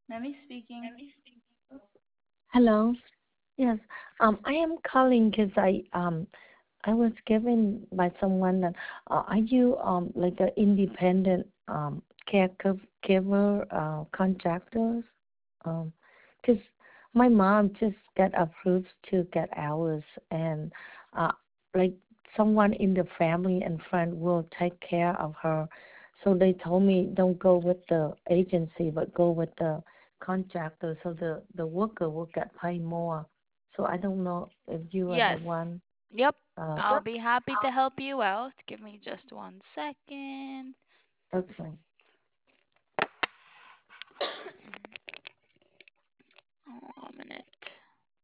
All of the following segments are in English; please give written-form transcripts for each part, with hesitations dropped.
Nemi speaking. Hello. Yes. I am calling because I was given by someone that are you like an independent caregiver contractors? Because my mom just got approved to get hours, and uh like someone in the family and friend will take care of her. So they told me don't go with the agency, but go with the contractor, so the worker will get paid more. So I don't know if you are the Yes. one. Yep. Uh, I'll be happy to help you out. Give me just 1 second. okay. Oh, a minute.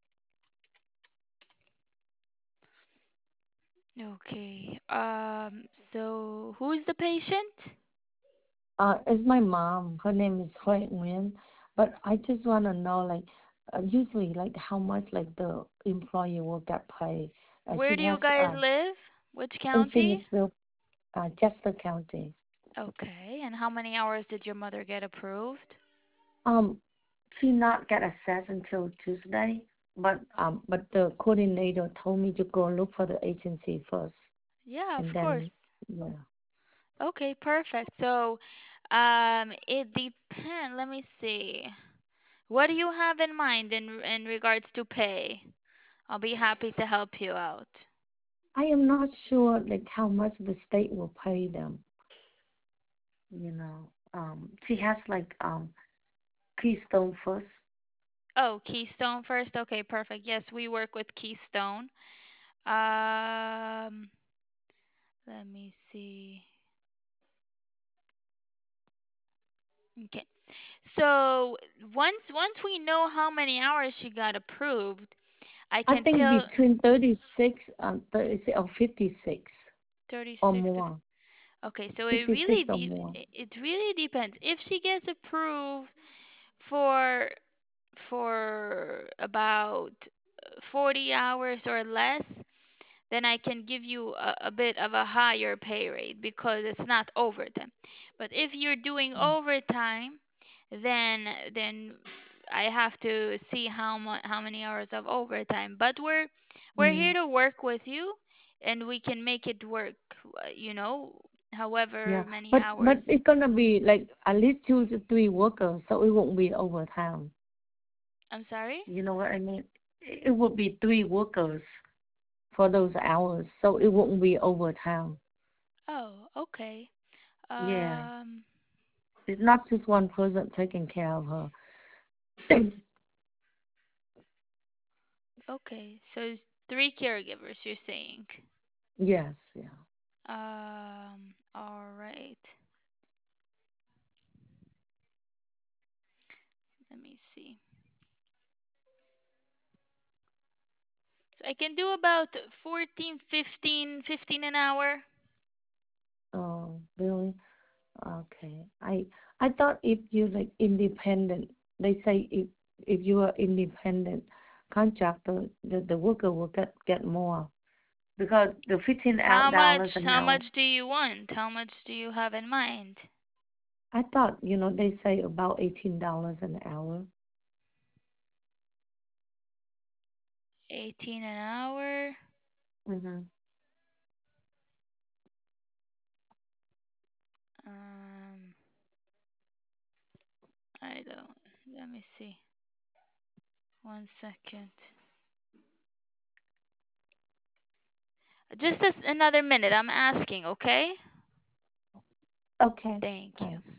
Okay. So who is the patient? It's my mom. Her name is Hui Nguyen. But I just want to know, like, usually, like, how much, like, the employee will get paid. Where She do you has, guys live? Which in county? Phoenixville, Chester County. Okay. And how many hours did your mother get approved? Um, she not get access until Tuesday, but the coordinator told me to go look for the agency first, Yeah, and of then, course. yeah. Okay, perfect. So, it depends. Let me see. What do you have in mind in regards to pay? I'll be happy to help you out. I am not sure, like, how much the state will pay them, She has, like, Keystone first. Oh, Keystone first. Okay, perfect. Yes, we work with Keystone. Um, Let me see. Okay. So, once we know how many hours she got approved, I I can think tell between 36 and 36 or 56 or 36 to more. Okay, so 56 or more. it really depends. If she gets approved for about 40 hours or less, then I can give you a bit of a higher pay rate because it's not overtime. But if you're doing Mm. overtime, then I have to see how many hours of overtime. But we're here Mm. to work with you, and we can make it work. You know, Yeah, however many but hours. it's gonna be like at least 2 to 3 workers, so it won't be overtime. I'm sorry. You know what I mean? It would be 3 workers for those hours, so it won't be overtime. Oh, okay. Yeah, Um, it's not just one person taking care of her. okay. So it's three caregivers, you're saying. Yes, yeah. All right. Let me see. So I can do about 14, 15, 15 an hour. Oh, really? Okay. I thought if you like independent, they say if you are independent contractor, the worker will get more because the 15 How out dollars much? an How hour. much do you want? How much do you have in mind? I thought they say about $18 an hour. 18 an hour. Mhm. Um, I don't. Let me see. 1 second. Just another minute. I'm asking, okay? Okay. Thank you. Thanks.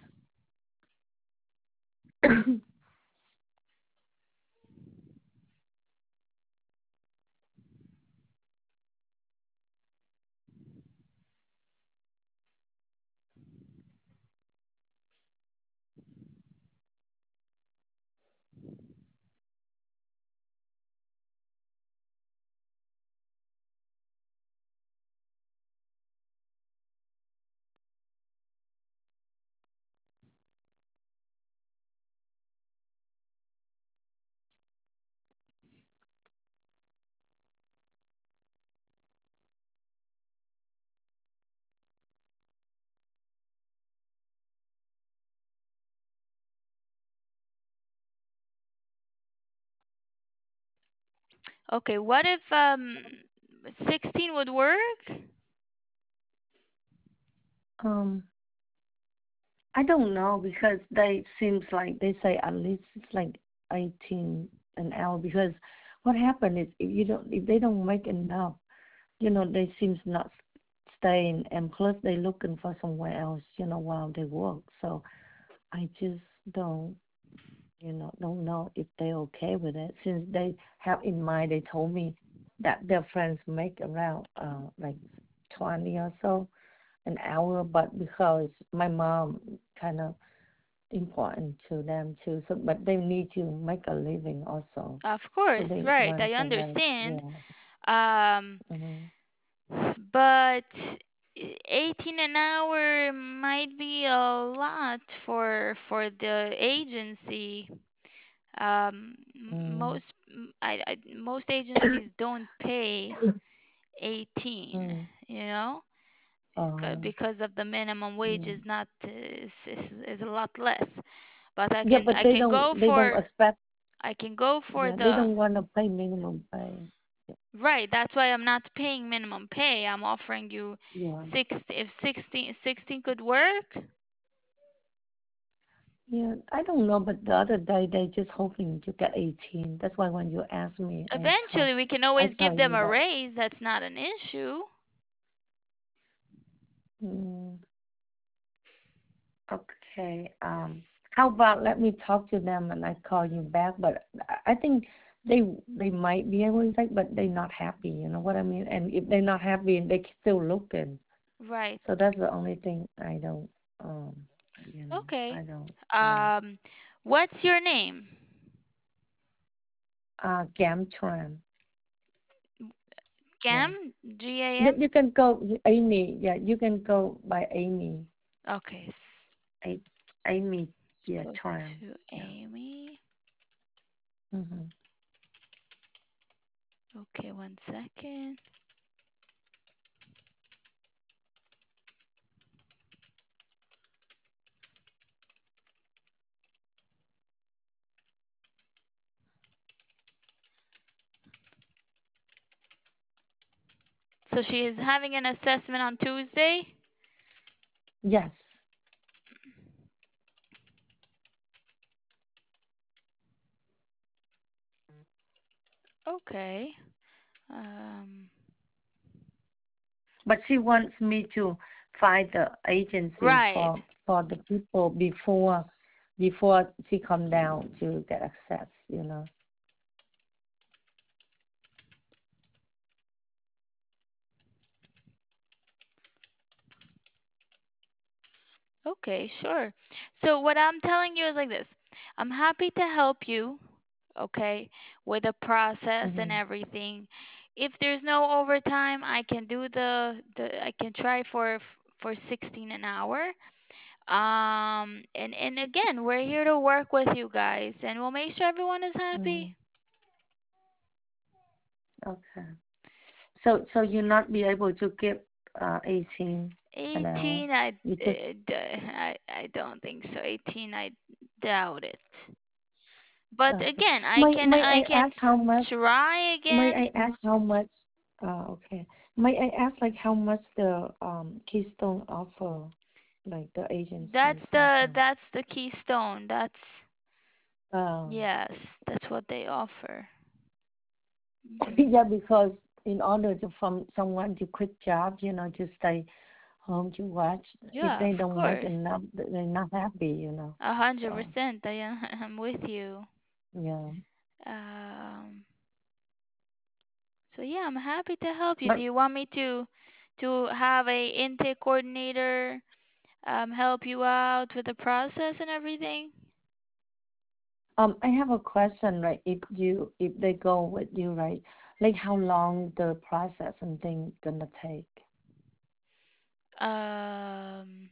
Okay, what if 16 would work? Um, I don't know because they seems like they say at least it's like 18 an hour because what happened is if they don't make enough, they seems not staying, and plus they looking for somewhere else, while they work. So I just don't don't know if they're okay with it since they have in mind. They told me that their friends make around like 20 or so an hour, but because my mom kind of important to them too, so but they need to make a living also, Of so course, they right. want I somewhere. understand. Yeah. Um, Hmm. but 18 an hour might be a lot for the agency. Mm. Most agencies don't pay 18, Mm. you know, um because of the minimum wage yeah. is not is a lot less. But Yeah, but I can go they don't for expect. I can go for Yeah, they the don't want to pay minimum pay. right. That's why I'm not paying minimum pay. I'm offering you Yeah. if 16 could work. Yeah, I don't know, but the other day they just hoping to get 18. That's why when you asked me, Eventually, we can I always give tell them you a that. raise. That's not an issue. Mm, okay. How about let me talk to them and I call you back? But I think they might be able to take, but they're not happy. You know what I mean? And if they're not happy, they still looking. Right. So that's the only thing I don't. Okay. I don't know. Um, what's your name? Gamtran. Yeah. Gam? You, GAM? you can go Amy. Yeah, you can go by Amy. Okay. A- Amy. Yeah, Go Tran. to Yeah. Amy. Hmm. Okay, 1 second. So she is having an assessment on Tuesday? Yes. Okay. Um, But she wants me to find the agency right. for the people before she come down to get access. Okay, sure. So what I'm telling you is like this. I'm happy to help you, okay, with the process and Hmm. everything. If there's no overtime, I can do the I can try for 16 an hour. And again, we're here to work with you guys and we'll make sure everyone is Hmm. happy. Okay. So you not be able to give 18 an hour. 18, You just I don't think so. 18, I doubt it. But okay. again, May I I can ask how much? try May again. I ask how much? Okay. May I ask like how much the Keystone offer, like the agencies offer? That's the keystone. That's Um, yes, that's what they offer. Hmm. yeah, because in order to from someone to quit job, to stay home to watch, if Yeah, they of don't make course. enough, they're not happy. A hundred So percent. I am I'm with you. yeah, Um, so yeah, I'm happy to help you. Do but you want me to have a intake coordinator help you out with the process and everything? I have a question, right? If they go with you, right? Like how long the process and thing gonna take? Um,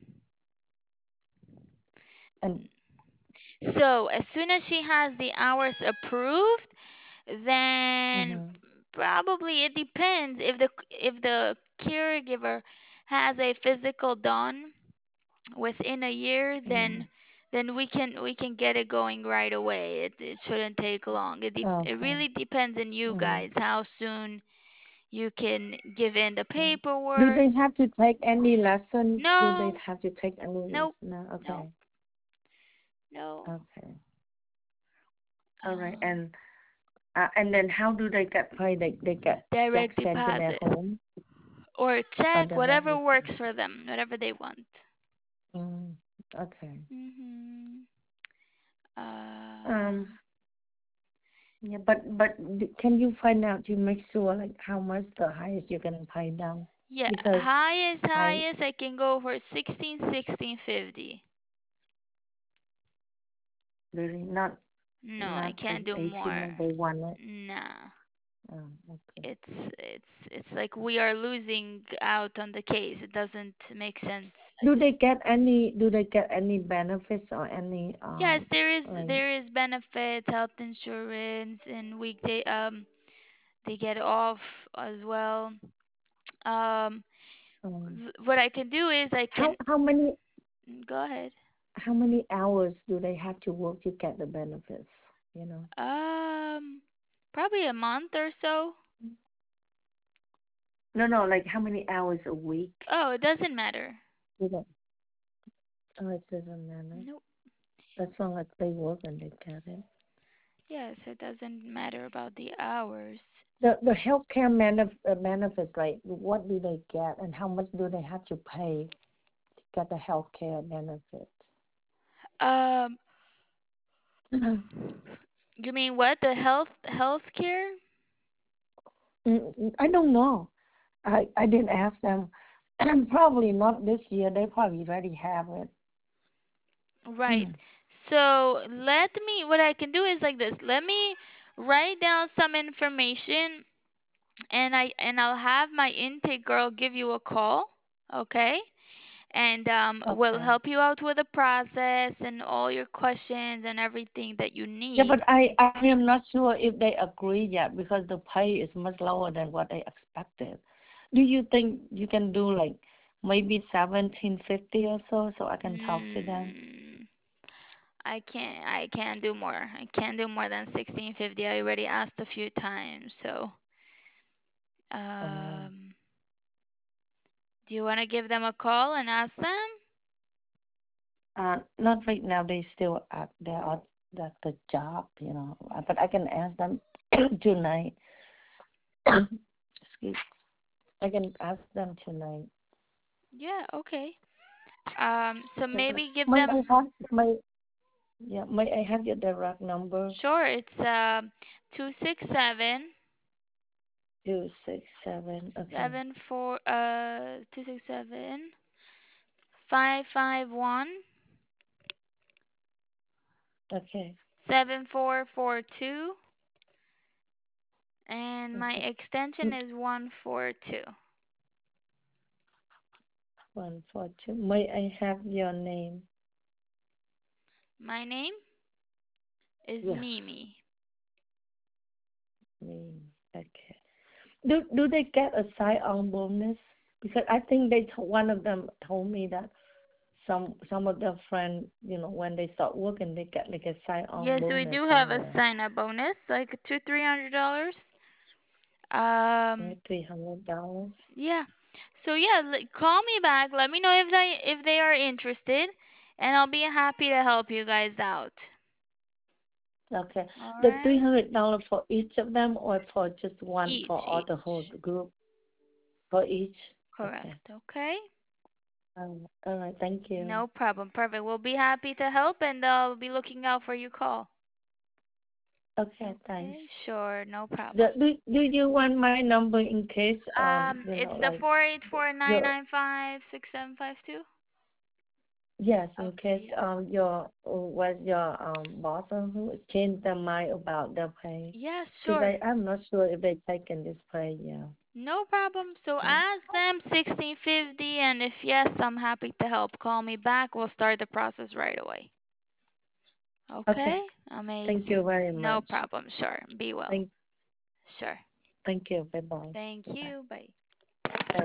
And so as soon as she has the hours approved, then mm-hmm, probably it depends if the caregiver has a physical done within a year, mm-hmm, then we can get it going right away. It shouldn't take long. It Okay. really depends on you Mm. guys how soon you can give in the Okay. Do paperwork. they have to take any lesson? Do they No, have to take any lesson? nope, No. no, Okay. no. Okay. All right. Um, And then how do they get paid? They get check Direct sent to their deposit home or or check, whatever direct works for them, whatever they want. Mm, okay. Mhm. Um, Um, yeah, but can you find out to make sure like how much the highest you can pay down? yeah, Because I highest I can go for 1650. really No, I not can't the do 18 more. that they wanted. Nah. Okay. It's like we are losing out on the case. It doesn't make sense. Do they get any benefits or any Yes, like there is benefits, health insurance, and weekday they get off as well. Um, um what I can do is I can how many go ahead. hours do they have to work to get the benefits, you know? Um, Probably a month or so. No, like how many hours a week? Oh, it doesn't matter. You know, oh, it doesn't matter. Nope. As long as they work and they get it. Yes, it doesn't matter about the hours. The healthcare benefits, like what do they get and how much do they have to pay to get the healthcare benefits? Um, Mm, you mean what? The healthcare? I don't know. I didn't ask them. Probably not this year. They probably already have it. Right. Mm, So what I can do is like this. Let me write down some information and I'll have my intake girl give you a call, okay? And we'll okay. help you out with the process and all your questions and everything that you Yeah, need. but I am not sure if they agree yet because the pay is much lower than what I expected. Do you think you can do like maybe 1750 or so I can talk to them? Mm, I can't do more. I can't do more than 1650. I already asked a few times. So, Oh. um do you want to give them a call and ask them? Not right now. They still at the job, But I can ask them tonight. Excuse. I can ask them tonight. Yeah, okay. So Yeah, but maybe give may I them. have my yeah, may I have your direct number? Sure, it's 267 267. Okay. 267 551 Okay. 7442 and my Okay. extension Mm, is 142. 142. May I have your name? My name is Yes. Mimi. Name. Okay. Do they get a sign-on bonus? Because I think one of them told me that some of their friends, when they start working, they get like a sign-on Yes, we bonus do have a somewhere, sign up bonus, like $300. Um, right? $300. yeah. So yeah, call me back. Let me know if they are interested, and I'll be happy to help you guys out. Okay. All The right. $300 for each of them, or for just one Each, for all the each. whole group? For each. Okay. Correct. Okay. All right. Thank you. No problem. Perfect. We'll be happy to help, and I'll be looking out for your call. Okay. Thanks. Okay. Sure. No Do, problem. do, do you want my number in case It's the like 484 your 995 6752. yes, in Okay. case Yeah. your was your boss or who changed their mind about the pay? Yeah. Because Sure. I'm not sure if they taken this pay. Yeah. No problem. So Yeah. ask them 1650, and if yes, I'm happy to help. Call me back. We'll start the process right away. Okay. Okay? Thank you Amazing. very No much. problem. Sure. Be well. Thank Sure. thank you. Bye bye. Thank Bye. you. Bye.